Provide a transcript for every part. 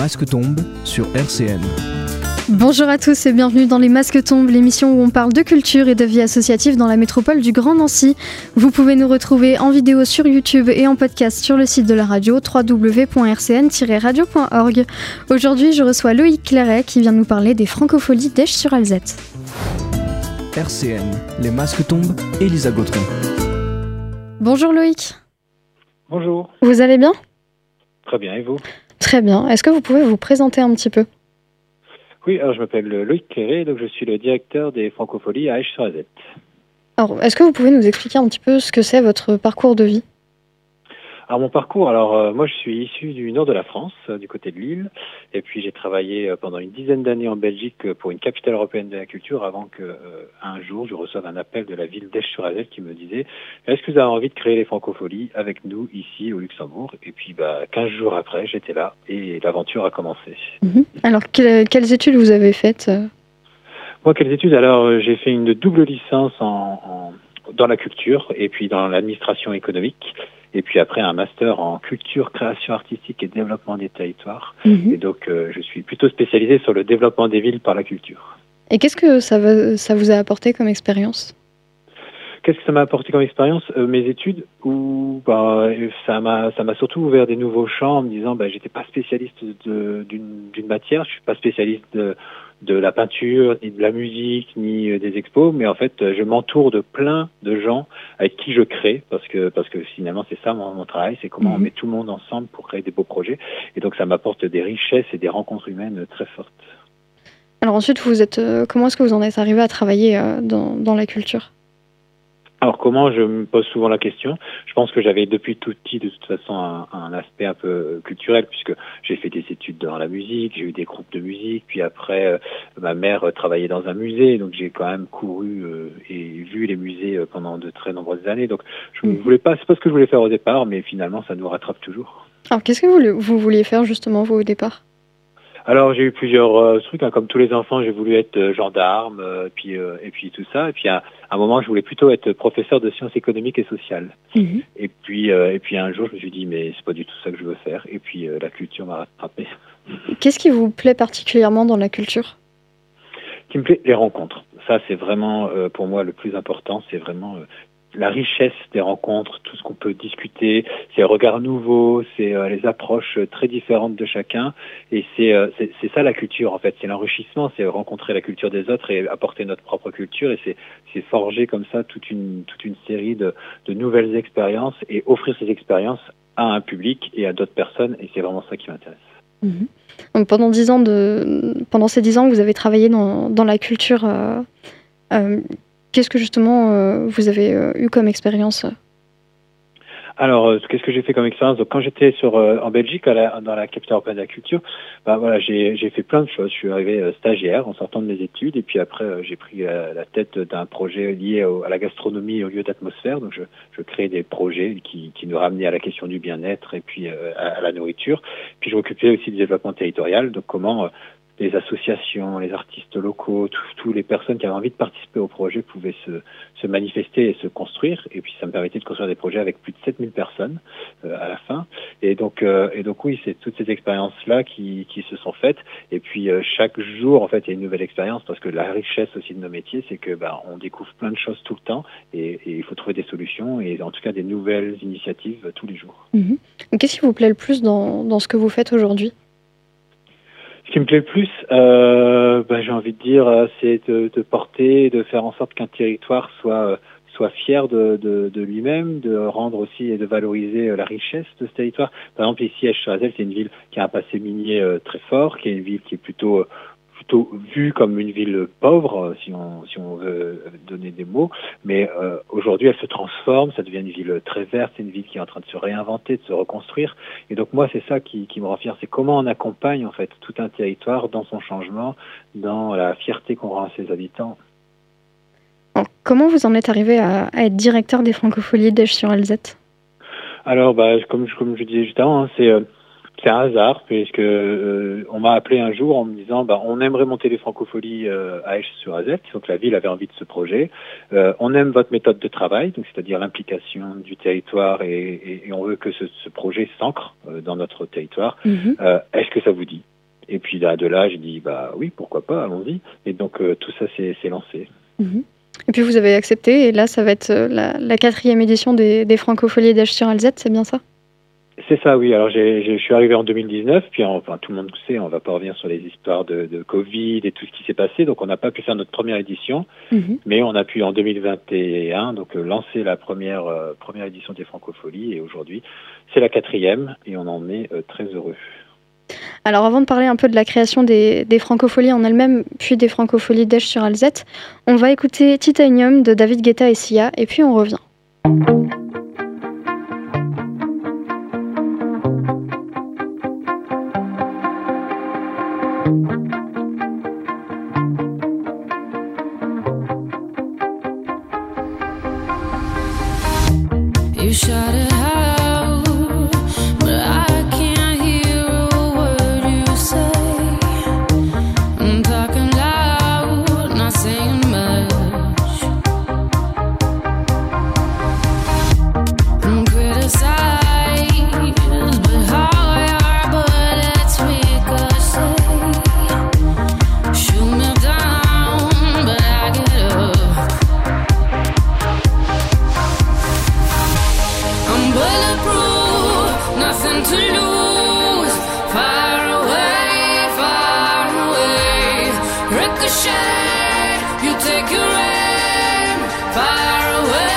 masques tombent sur RCN. Bonjour à tous et bienvenue dans Les Masques tombent, l'émission où on parle de culture et de vie associative dans la métropole du Grand Nancy. Vous pouvez nous retrouver en vidéo sur YouTube et en podcast sur le site de la radio www.rcn-radio.org. Aujourd'hui, je reçois Loïc Clairet qui vient nous parler des Francopholies d'Esch-sur-Alzette. RCN, Les Masques tombent, Elisa Gautron. Bonjour Loïc. Bonjour. Vous allez bien ? Très bien, et vous ? Très bien. Est-ce que vous pouvez vous présenter un petit peu ? Oui, alors je m'appelle Loïc Clairet, donc je suis le directeur des Francopholies à Esch-sur-Alzette. Alors, est-ce que vous pouvez nous expliquer un petit peu ce que c'est votre parcours de vie ? Alors mon parcours, moi je suis issu du nord de la France, du côté de Lille, et puis j'ai travaillé pendant une dizaine d'années en Belgique pour une capitale européenne de la culture avant que un jour je reçoive un appel de la ville d'Esch-sur-Alzette qui me disait « Est-ce que vous avez envie de créer les Francopholies avec nous ici au Luxembourg ?» Et puis 15 jours après, j'étais là et l'aventure a commencé. Alors, quelles études vous avez faites ? Moi, quelles études ? Alors, j'ai fait une double licence dans la culture et puis dans l'administration économique. Et puis après, un master en culture, création artistique et développement des territoires. Et donc, je suis plutôt spécialisé sur le développement des villes par la culture. Et qu'est-ce que ça vous a apporté comme expérience ? Qu'est-ce que ça m'a apporté comme expérience ? Mes études, ça m'a surtout ouvert des nouveaux champs en me disant, j'étais pas spécialiste d'une matière, je suis pas spécialiste de la peinture, ni de la musique, ni des expos, mais en fait, je m'entoure de plein de gens avec qui je crée, parce que finalement, c'est ça mon travail, c'est comment on met tout le monde ensemble pour créer des beaux projets. Et donc, ça m'apporte des richesses et des rencontres humaines très fortes. Alors ensuite, comment est-ce que vous en êtes arrivé à travailler dans la culture ? Alors comment, je me pose souvent la question. Je pense que j'avais depuis tout petit de toute façon un aspect un peu culturel puisque j'ai fait des études dans la musique, j'ai eu des groupes de musique, puis après ma mère travaillait dans un musée, donc j'ai quand même couru et vu les musées pendant de très nombreuses années. Donc je ne voulais pas, c'est pas ce que je voulais faire au départ, mais finalement ça nous rattrape toujours. Alors qu'est-ce que vous vouliez faire justement vous au départ ? Alors j'ai eu plusieurs trucs, comme tous les enfants, j'ai voulu être gendarme, et puis tout ça. Et puis à un moment, je voulais plutôt être professeur de sciences économiques et sociales. Et puis un jour, je me suis dit mais c'est pas du tout ça que je veux faire. Et puis la culture m'a rattrapé. Qu'est-ce qui vous plaît particulièrement dans la culture ? Ce qui me plaît, les rencontres. Ça, c'est vraiment pour moi le plus important. C'est vraiment la richesse des rencontres, tout ce qu'on peut discuter, c'est le regard nouveau, c'est les approches très différentes de chacun, et c'est ça la culture en fait, c'est l'enrichissement, c'est rencontrer la culture des autres et apporter notre propre culture, et c'est forger comme ça toute une série de nouvelles expériences et offrir ces expériences à un public et à d'autres personnes, et c'est vraiment ça qui m'intéresse. Donc pendant ces 10 ans que vous avez travaillé dans la culture, qu'est-ce que justement vous avez eu comme expérience ? Alors, qu'est-ce que j'ai fait comme expérience ? Donc, quand j'étais en Belgique, dans la capitale européenne de la culture, j'ai fait plein de choses. Je suis arrivé stagiaire en sortant de mes études, et puis après, j'ai pris la tête d'un projet lié à la gastronomie et au lieu d'atmosphère. Donc, je crée des projets qui nous ramenaient à la question du bien-être et puis à la nourriture. Puis, je m'occupais aussi du développement territorial, donc comment les associations, les artistes locaux, toutes les personnes qui avaient envie de participer au projet pouvaient se manifester et se construire. Et puis ça me permettait de construire des projets avec plus de 7000 personnes à la fin. Et donc oui, c'est toutes ces expériences-là qui se sont faites. Et puis chaque jour, en fait, il y a une nouvelle expérience parce que la richesse aussi de nos métiers, c'est que on découvre plein de choses tout le temps et il faut trouver des solutions et en tout cas des nouvelles initiatives tous les jours. Qu'est-ce qui vous plaît le plus dans ce que vous faites aujourd'hui ? Ce qui me plaît le plus, j'ai envie de dire, c'est de porter, de faire en sorte qu'un territoire soit fier de lui-même, de rendre aussi et de valoriser la richesse de ce territoire. Par exemple, ici, Esch-sur-Alzette, c'est une ville qui a un passé minier très fort, qui est une ville qui est plutôt vue comme une ville pauvre, si on veut donner des mots, mais aujourd'hui elle se transforme, ça devient une ville très verte, c'est une ville qui est en train de se réinventer, de se reconstruire, et donc moi c'est ça qui me rend fier, c'est comment on accompagne en fait tout un territoire dans son changement, dans la fierté qu'on rend à ses habitants. Alors, comment vous en êtes arrivé à être directeur des Francopholies d'Esch-sur-Alzette ? Alors, comme je disais juste avant, c'est un hasard, puisque on m'a appelé un jour en me disant on aimerait monter les Francopholies à Esch-sur-Alzette, donc la ville avait envie de ce projet. On aime votre méthode de travail, donc c'est-à-dire l'implication du territoire et on veut que ce projet s'ancre dans notre territoire. Est-ce que ça vous dit ? Et puis de là, j'ai dit oui, pourquoi pas, allons-y. Et donc tout ça s'est lancé. Et puis vous avez accepté, et là ça va être la 4e édition des Francopholies d'Esch-sur-Alzette, c'est bien ça? C'est ça, oui. Alors je suis arrivé en 2019, puis tout le monde sait, on va pas revenir sur les histoires de Covid et tout ce qui s'est passé, donc on n'a pas pu faire notre première édition, mais on a pu en 2021 donc lancer la première édition des Francopholies, et aujourd'hui c'est la 4e et on en est très heureux. Alors avant de parler un peu de la création des Francopholies en elles-mêmes, puis des Francopholies d'Esch-sur-Alzette, on va écouter Titanium de David Guetta et Sia, et puis on revient. You shot it out, but I can't hear a word you say. I'm talking loud, not saying much. I'm criticized, but how your bullets ricochet. Shoot me down, but I get up. I'm bulletproof, nothing to lose. Far away, ricochet. You take your aim. Far away.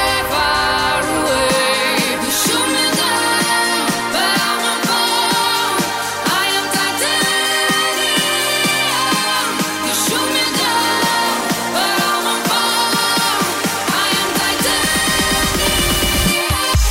You shoot me down, but I won't fall. I am titanium. You shoot me down, but I won't fall. I am titanium.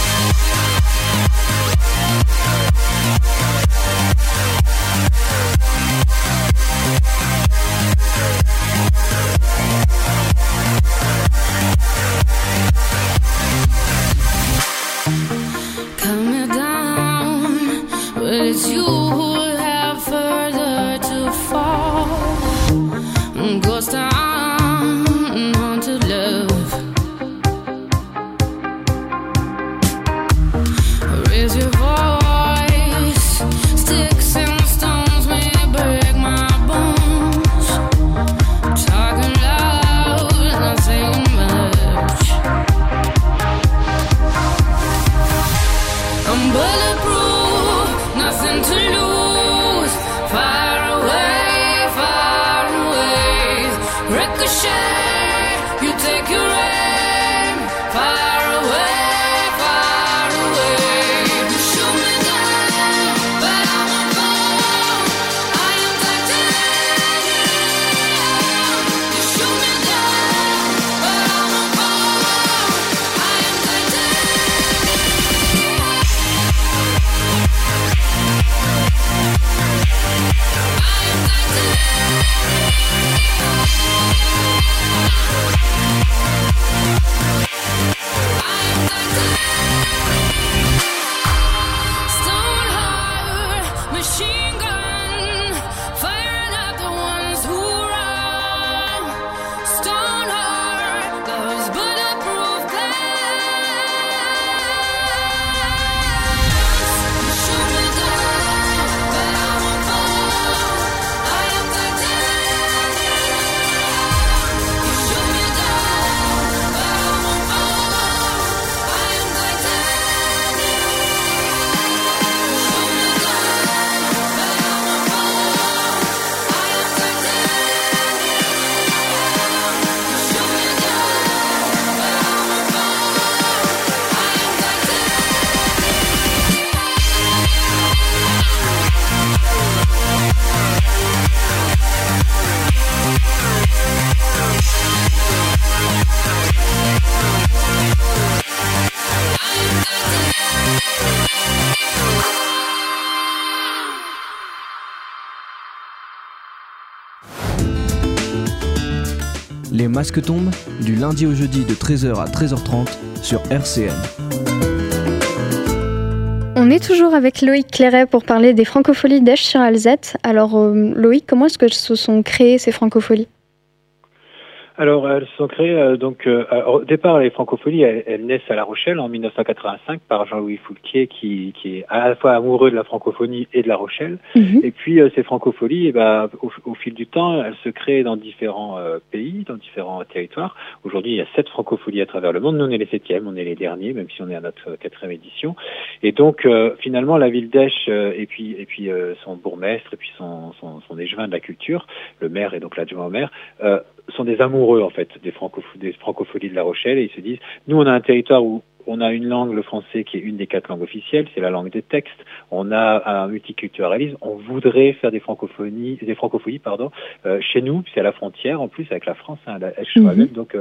Cut me down, but it's you who have further to fall. Ghost town, haunted love. Raise your voice, sticks and stones may break my bones. Talking loud, not saying much. I'm bulletproof, nothing to lose. Far away, ricochet. You take your aim. Far away. You shoot me down, but I won't fall. I am titanium. You shoot me down, but I won't fall. I am titanium. Stone heart, machine gun, firing at the ones who run. Stone heart, those bulletproof glass. You shoot me down, but I won't fall. I am titanium. You shoot me down, but I won't fall. I am titanium. You shoot me down, but I won't fall. I am titanium. You shoot me down, but I won't fall. I am Les masques tombent, du lundi au jeudi de 13h à 13h30 sur RCN. On est toujours avec Loïc Clairet pour parler des Francopholies d'Esch-sur-Alzette. Alors Loïc, comment est-ce que se sont créées ces Francopholies? Alors, elles se sont créées, au départ, les francopholies, elles naissent à La Rochelle en 1985 par Jean-Louis Foulquier, qui est à la fois amoureux de la francophonie et de La Rochelle. Et puis, ces francopholies, au fil du temps, elles se créent dans différents pays, dans différents territoires. Aujourd'hui, il y a 7 francopholies à travers le monde. Nous, on est les 7e, on est les derniers, même si on est à notre 4e édition. Et donc, finalement, la ville d'Esch, et puis son bourgmestre, et puis son échevin de la culture, le maire et donc l'adjoint au maire, sont des amoureux en fait des francopholies de La Rochelle, et ils se disent, nous on a un territoire où on a une langue, le français, qui est une des 4 langues officielles, c'est la langue des textes. On a un multiculturalisme. On voudrait faire des francophonies, chez nous, c'est à la frontière, en plus, avec la France, la Esch-sur-Alzette. Donc,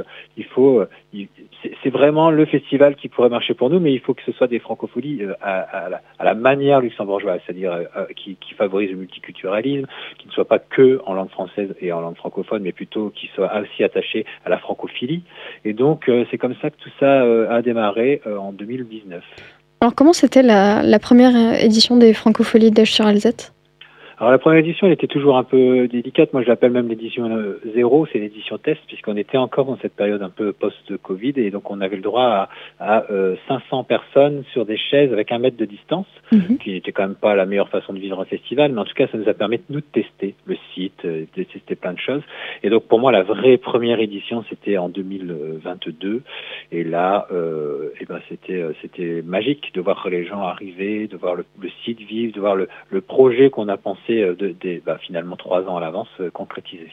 c'est vraiment le festival qui pourrait marcher pour nous, mais il faut que ce soit des francophonies à la manière luxembourgeoise, c'est-à-dire qui favorise le multiculturalisme, qui ne soit pas que en langue française et en langue francophone, mais plutôt qui soit aussi attaché à la francophilie. Et donc, c'est comme ça que tout ça a démarré en 2019. Alors comment c'était la première édition des francopholies d'Esch-sur-Alzette ? Alors la première édition, elle était toujours un peu délicate. Moi, je l'appelle même l'édition 0, c'est l'édition test, puisqu'on était encore dans cette période un peu post-Covid, et donc on avait le droit à 500 personnes sur des chaises avec 1 mètre de distance, qui n'était quand même pas la meilleure façon de vivre un festival, mais en tout cas, ça nous a permis de nous tester le site, de tester plein de choses. Et donc pour moi, la vraie première édition, c'était en 2022, et là, c'était magique de voir les gens arriver, de voir le site vivre, de voir le projet qu'on a pensé finalement 3 ans à l'avance concrétisé.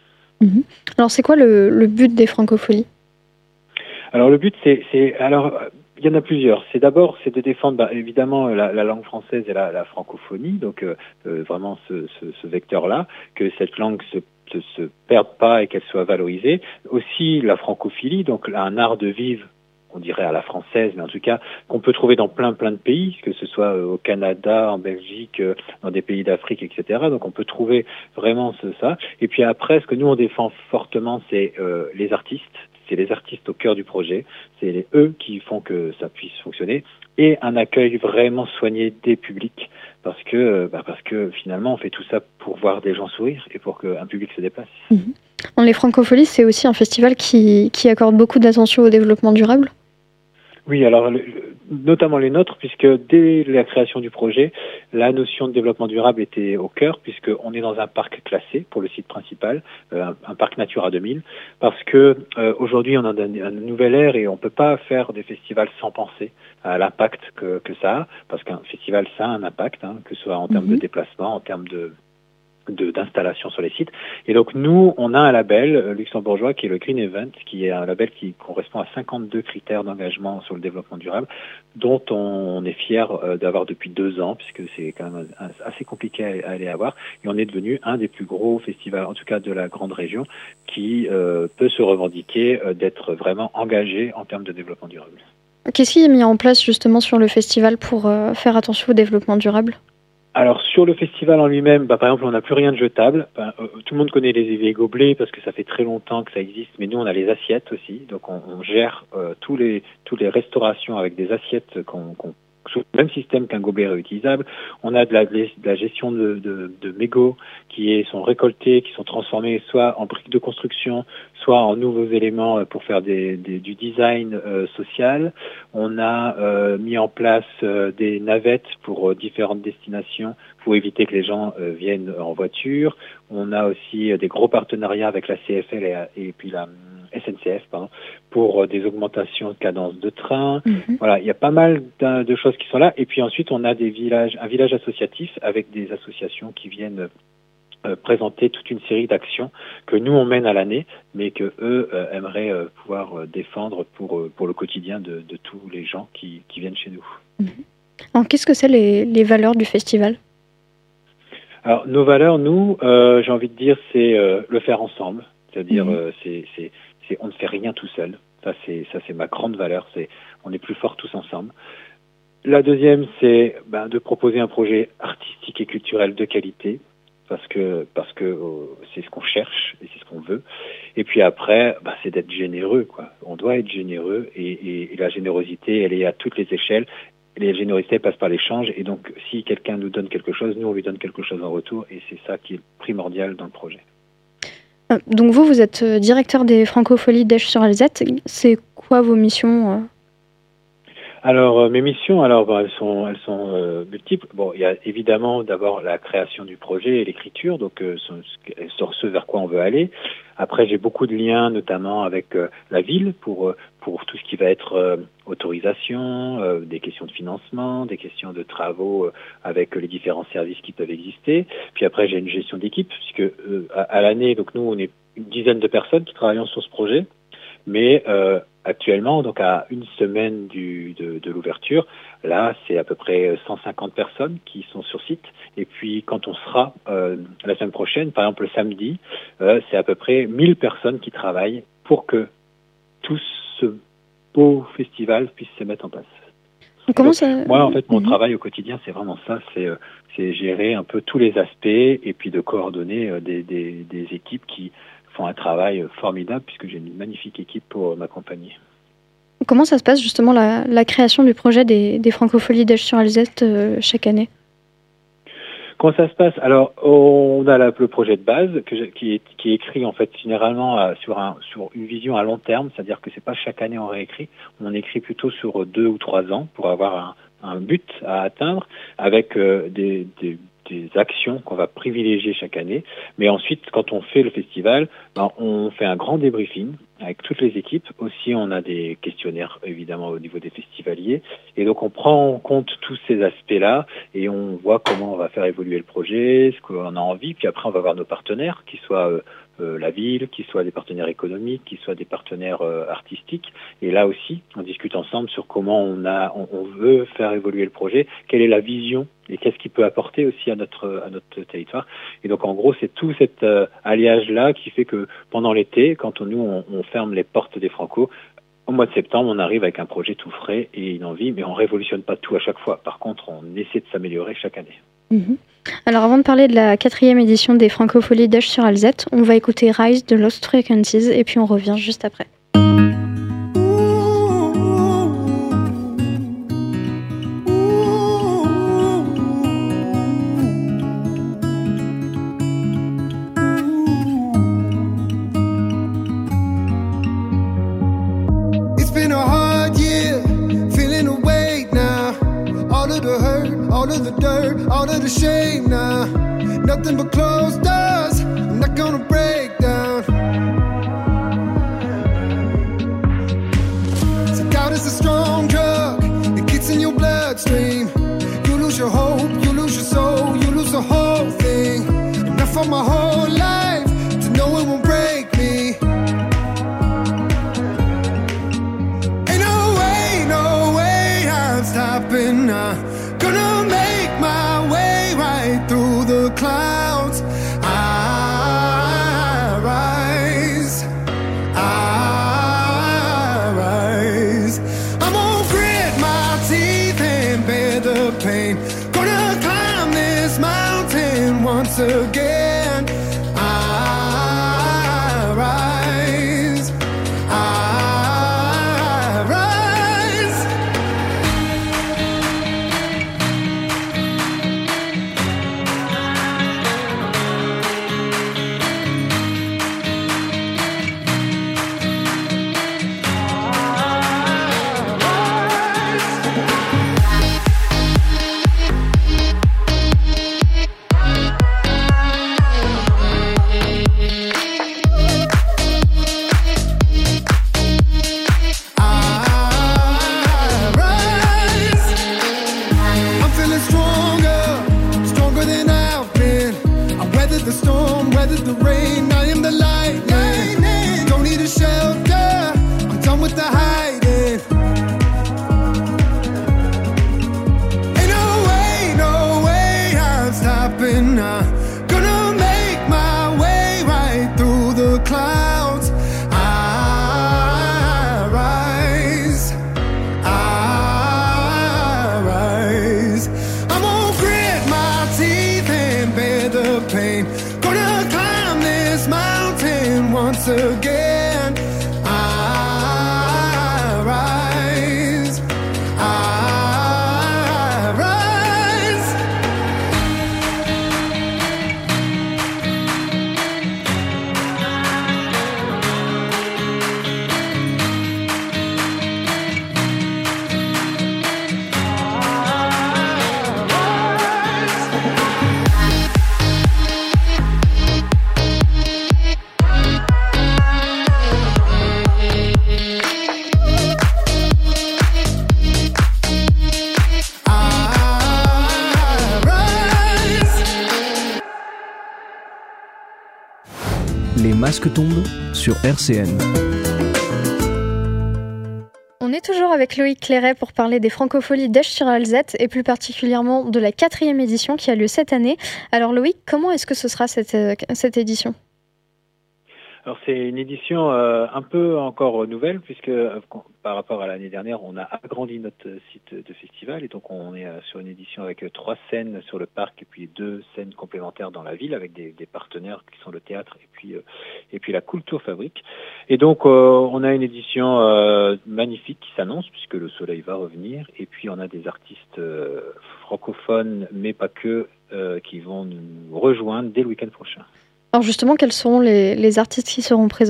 Alors c'est quoi le but des francopholies ? Alors le but il y en a plusieurs. C'est de défendre évidemment la langue française et la francophonie, donc vraiment ce vecteur-là, que cette langue se perde pas et qu'elle soit valorisée. Aussi la francophilie, donc un art de vivre, on dirait à la française, mais en tout cas qu'on peut trouver dans plein de pays, que ce soit au Canada, en Belgique, dans des pays d'Afrique, etc. Donc on peut trouver vraiment ça. Et puis après, ce que nous on défend fortement, c'est les artistes. C'est les artistes au cœur du projet. C'est eux qui font que ça puisse fonctionner. Et un accueil vraiment soigné des publics, parce que finalement on fait tout ça pour voir des gens sourire et pour qu'un public se déplace. Les francopholies, c'est aussi un festival qui accorde beaucoup d'attention au développement durable ? Oui, alors notamment les nôtres, puisque dès la création du projet, la notion de développement durable était au cœur, puisqu'on est dans un parc classé pour le site principal, un parc Natura 2000, parce que aujourd'hui on a une nouvelle ère et on peut pas faire des festivals sans penser à l'impact que ça a, parce qu'un festival ça a un impact, que ce soit en termes de déplacement, en termes d'installation sur les sites. Et donc nous, on a un label luxembourgeois qui est le Green Event, qui est un label qui correspond à 52 critères d'engagement sur le développement durable, dont on est fier d'avoir depuis 2 ans, puisque c'est quand même assez compliqué à aller avoir. Et on est devenu un des plus gros festivals, en tout cas de la grande région, qui peut se revendiquer d'être vraiment engagé en termes de développement durable. Qu'est-ce qui est mis en place justement sur le festival pour faire attention au développement durable ? Alors sur le festival en lui-même, par exemple, on n'a plus rien de jetable. Tout le monde connaît les gobelets parce que ça fait très longtemps que ça existe, mais nous on a les assiettes aussi. Donc on gère tous les restaurations avec des assiettes sous le même système qu'un gobelet réutilisable. On a de la gestion de mégots qui sont récoltés, qui sont transformés soit en briques de construction, soit en nouveaux éléments pour faire du design social. On a mis en place des navettes pour différentes destinations pour éviter que les gens viennent en voiture. On a aussi des gros partenariats avec la CFL et puis la SNCF, pour des augmentations de cadence de train. Voilà, il y a pas mal de choses qui sont là. Et puis ensuite, on a un village associatif avec des associations qui viennent présenter toute une série d'actions que nous on mène à l'année, mais que eux aimeraient pouvoir défendre pour le quotidien de tous les gens qui viennent chez nous. Alors, qu'est-ce que c'est les valeurs du festival ? Alors nos valeurs, nous, j'ai envie de dire, c'est le faire ensemble, c'est-à-dire on ne fait rien tout seul. Ça c'est ma grande valeur, on est plus forts tous ensemble. La deuxième, c'est de proposer un projet artistique et culturel de qualité, parce que c'est ce qu'on cherche et c'est ce qu'on veut. Et puis après, c'est d'être généreux, quoi. On doit être généreux et la générosité, elle est à toutes les échelles. Les générosités passent par l'échange, et donc si quelqu'un nous donne quelque chose, nous on lui donne quelque chose en retour, et c'est ça qui est primordial dans le projet. Donc vous êtes directeur des Francopholies d'Esch-sur-Alzette. C'est quoi vos missions Alors, mes missions, alors, elles sont multiples. Bon, il y a évidemment d'abord la création du projet et l'écriture, donc sur ce vers quoi on veut aller. Après, j'ai beaucoup de liens, notamment avec la ville, pour tout ce qui va être autorisation, des questions de financement, des questions de travaux avec les différents services qui peuvent exister. Puis après, j'ai une gestion d'équipe, puisque à l'année, donc nous, on est une dizaine de personnes qui travaillent sur ce projet, mais actuellement, donc à une semaine de l'ouverture, là, c'est à peu près 150 personnes qui sont sur site. Et puis, quand on sera la semaine prochaine, par exemple le samedi, c'est à peu près 1000 personnes qui travaillent pour que tout ce beau festival puisse se mettre en place. Comment Donc, ça... moi, en fait, mon travail au quotidien, c'est vraiment ça, c'est gérer un peu tous les aspects et puis de coordonner des équipes qui font un travail formidable, puisque j'ai une magnifique équipe pour m'accompagner. Comment ça se passe justement la création du projet des Francopholies d'Esch-sur-Alzette chaque année? Comment ça se passe? Alors, on a le projet de base qui est écrit en fait généralement sur une vision à long terme, c'est-à-dire que c'est pas chaque année on réécrit, on écrit plutôt sur 2 ou 3 ans pour avoir un but à atteindre avec des actions qu'on va privilégier chaque année. Mais ensuite, quand on fait le festival, on fait un grand débriefing avec toutes les équipes. Aussi, on a des questionnaires, évidemment, au niveau des festivaliers. Et donc, on prend en compte tous ces aspects-là et on voit comment on va faire évoluer le projet, ce qu'on a envie. Puis après, on va voir nos partenaires, qui soient la ville, qui soient des partenaires économiques, qui soient des partenaires artistiques. Et là aussi, on discute ensemble sur comment on veut faire évoluer le projet, quelle est la vision et qu'est-ce qu'il peut apporter aussi à notre territoire. Et donc, en gros, c'est tout cet alliage-là qui fait que pendant l'été, quand on ferme les portes des Franco, au mois de septembre, on arrive avec un projet tout frais et une envie, mais on révolutionne pas tout à chaque fois. Par contre, on essaie de s'améliorer chaque année. Mmh. Alors avant de parler de la 4e édition des Francopholies d'Esch-sur-Alzette, on va écouter Rise de Lost Frequencies et puis on revient juste après. All of the shame now, nothing but closed doors. I'm not gonna break down. So doubt is a strong drug, it gets in your bloodstream. You lose your hope, you lose your soul, you lose the whole thing. Enough for my whole life to know it won't break me. Ain't no way I'm stopping now. Gonna make my way right through the clouds. I rise. I'm gonna grit my teeth and bear the pain. Gonna climb this mountain once again. I rise. masque tombe sur RCN. On est toujours avec Loïc Clairet pour parler des Francopholies d'Esch-sur-Alzette et plus particulièrement de la 4e édition qui a lieu cette année. Alors Loïc, comment est-ce que ce sera cette édition ? Alors c'est une édition un peu encore nouvelle puisque par rapport à l'année dernière, on a agrandi notre site de festival et donc on est sur une édition avec 3 scènes sur le parc et puis 2 scènes complémentaires dans la ville avec des partenaires qui sont le théâtre et puis la Kulturfabrik. Et donc on a une édition magnifique qui s'annonce puisque le soleil va revenir et puis on a des artistes francophones mais pas que qui vont nous rejoindre dès le week-end prochain. Alors justement, quels seront les artistes qui seront présents ?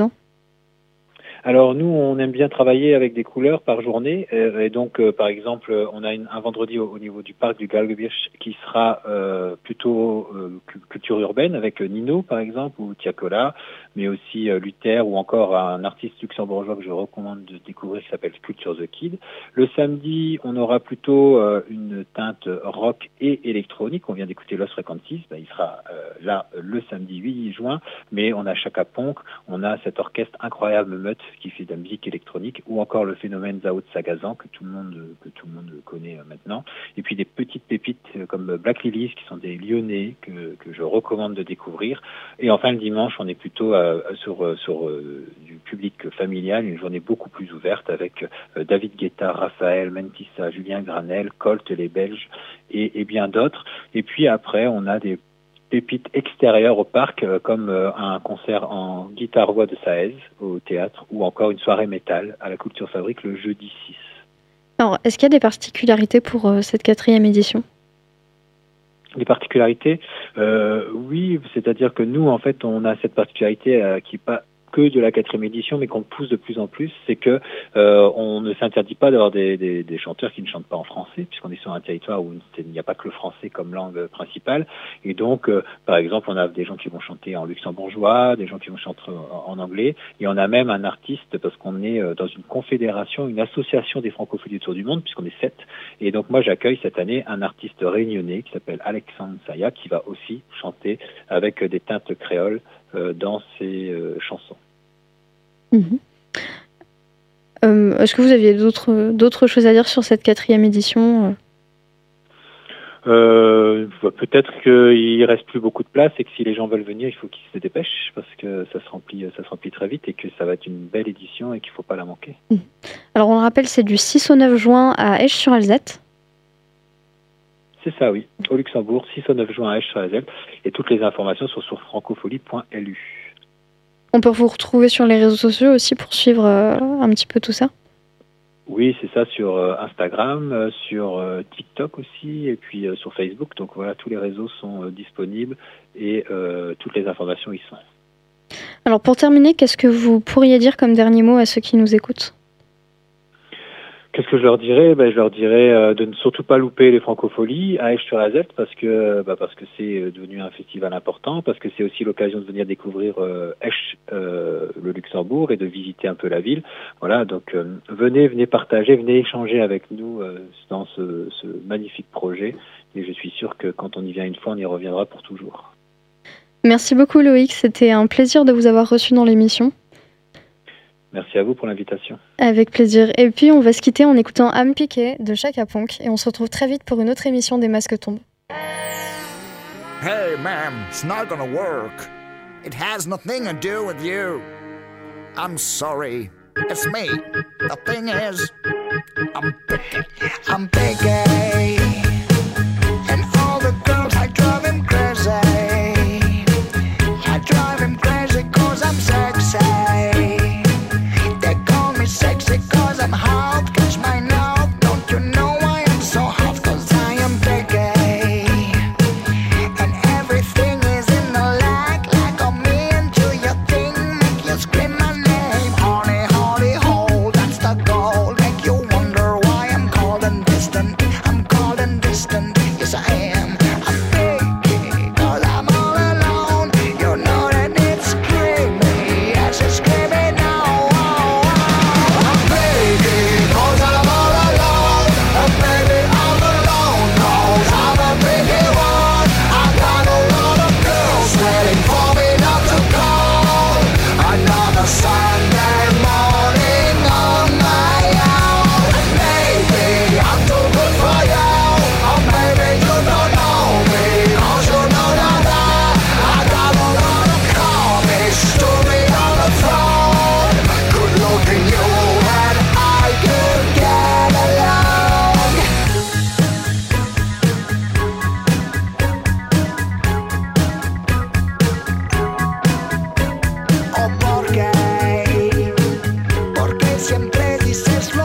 Alors nous, on aime bien travailler avec des couleurs par journée et donc par exemple, on a un vendredi au niveau du parc du Galgebirge qui sera plutôt culture urbaine avec Nino par exemple ou Tiakola, mais aussi Luther ou encore un artiste luxembourgeois que je recommande de découvrir qui s'appelle Culture the Kid. Le samedi, on aura plutôt une teinte rock et électronique. On vient d'écouter Lost Frequencies, il sera là le samedi 8 juin, mais on a Chaka Ponk, on a cet orchestre incroyable Meute qui fait de la musique électronique, ou encore le phénomène Zao de Sagazan que tout le monde connaît maintenant. Et puis des petites pépites comme Black Lilies qui sont des Lyonnais que je recommande de découvrir. Et enfin le dimanche, on est plutôt sur du public familial, une journée beaucoup plus ouverte avec David Guetta, Raphaël, Mentissa, Julien Granel, Colt, les Belges et bien d'autres. Et puis après, on a des pépites extérieures au parc, comme un concert en guitare-voix de Saez au théâtre, ou encore une soirée métal à la Kulturfabrik le jeudi 6. Alors, est-ce qu'il y a des particularités pour cette 4e édition ? Les particularités, oui, c'est-à-dire que nous, en fait, on a cette particularité qui n'est pas que de la 4e édition, mais qu'on pousse de plus en plus, c'est que on ne s'interdit pas d'avoir des chanteurs qui ne chantent pas en français, puisqu'on est sur un territoire où il n'y a pas que le français comme langue principale. Et donc, par exemple, on a des gens qui vont chanter en luxembourgeois, des gens qui vont chanter en anglais, et on a même un artiste, parce qu'on est dans une confédération, une association des francophonies autour du monde, puisqu'on est 7. Et donc, moi, j'accueille cette année un artiste réunionnais qui s'appelle Alexandre Saya, qui va aussi chanter avec des teintes créoles dans ses chansons. Est-ce que vous aviez d'autres choses à dire sur cette 4e édition ? Peut-être qu'il reste plus beaucoup de place et que si les gens veulent venir, il faut qu'ils se dépêchent parce que ça se remplit très vite et que ça va être une belle édition et qu'il ne faut pas la manquer. Alors on le rappelle, c'est du 6 au 9 juin à Esch-sur-Alzette. C'est ça, oui. Au Luxembourg, 6 au 9 juin à Esch-sur-Alzette. Et toutes les informations sont sur francofolie.lu. On peut vous retrouver sur les réseaux sociaux aussi pour suivre un petit peu tout ça ? Oui, c'est ça, sur Instagram, sur TikTok aussi, et puis sur Facebook. Donc voilà, tous les réseaux sont disponibles et toutes les informations y sont. Alors pour terminer, qu'est-ce que vous pourriez dire comme dernier mot à ceux qui nous écoutent ? Qu'est-ce que je leur dirais ? Je leur dirais de ne surtout pas louper les francopholies à Esch-sur-Alzette parce que c'est devenu un festival important, parce que c'est aussi l'occasion de venir découvrir Esch, le Luxembourg, et de visiter un peu la ville. Voilà, donc venez partager, venez échanger avec nous dans ce magnifique projet. Et je suis sûr que quand on y vient une fois, on y reviendra pour toujours. Merci beaucoup Loïc, c'était un plaisir de vous avoir reçu dans l'émission. Merci à vous pour l'invitation. Avec plaisir. Et puis on va se quitter en écoutant Âme piquée de Chaka Ponk et on se retrouve très vite pour une autre émission des Masques tombent. Hey ma'am, it's not gonna work. It has nothing to do with you. I'm sorry, it's me. The thing is, I'm picky. And all the girls, I drive him crazy. I drive him crazy 'cause I'm sexy. Sexy 'cause I'm hot, catch my note. Don't you know I am so hot 'cause I am picky. And everything is in the like I'm me into your thing. Make you scream my name. Honey, honey, hold, that's the goal. Make you wonder why I'm cold and distant. I'm cold says,